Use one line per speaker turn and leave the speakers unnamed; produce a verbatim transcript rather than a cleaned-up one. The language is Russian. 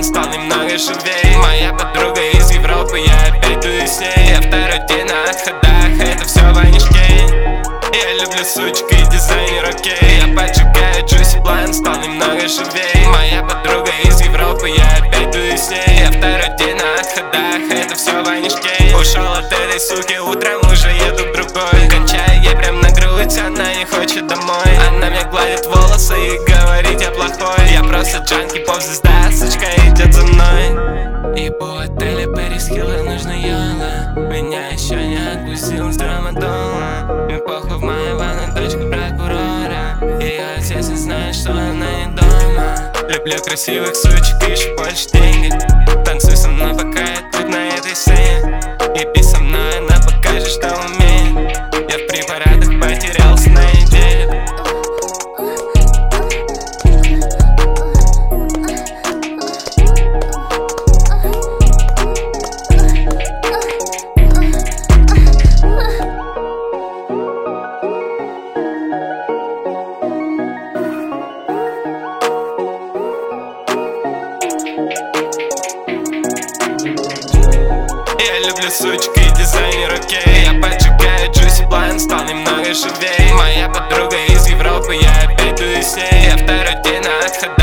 план стал немного живей. Моя подруга из Европы, я опять тую с ней. Я второй день на отходах, это все Ваниш Кейн. Я люблю сучек и дизайнер, окей. Я поджигаю джуси, план стал немного живей. Моя подруга из Европы, я опять тую с ней. Я второй день на отходах, это все Ваниш Кейн. Ушел от этой суки, утром уже еду к другой. Кончаю ей прям на грудь, она не хочет домой. Она мне гладит волосы и говорит я плохой. Я просто джанки, поп-звезда, сучка идет за мной. И по отелю Пэрис Хилтон нужно йола. Меня еще не отпустил с травматола. Мне похуй в мою ванну, дочка прокурора. Ее отец не знает, что она не дома. Люблю красивых сучек, ищу больше денег. Танцуй со мной, пока я тут на этой сцене. И пей со мной, она покажет, что умеет. Я в препаратах потерялся на неделю. Я люблю сучек и дизайнер, окей. Я поджигаю джуси, план стал немного живей. Моя подруга из Европы, я опять тую с ней. Я второй день на отходах.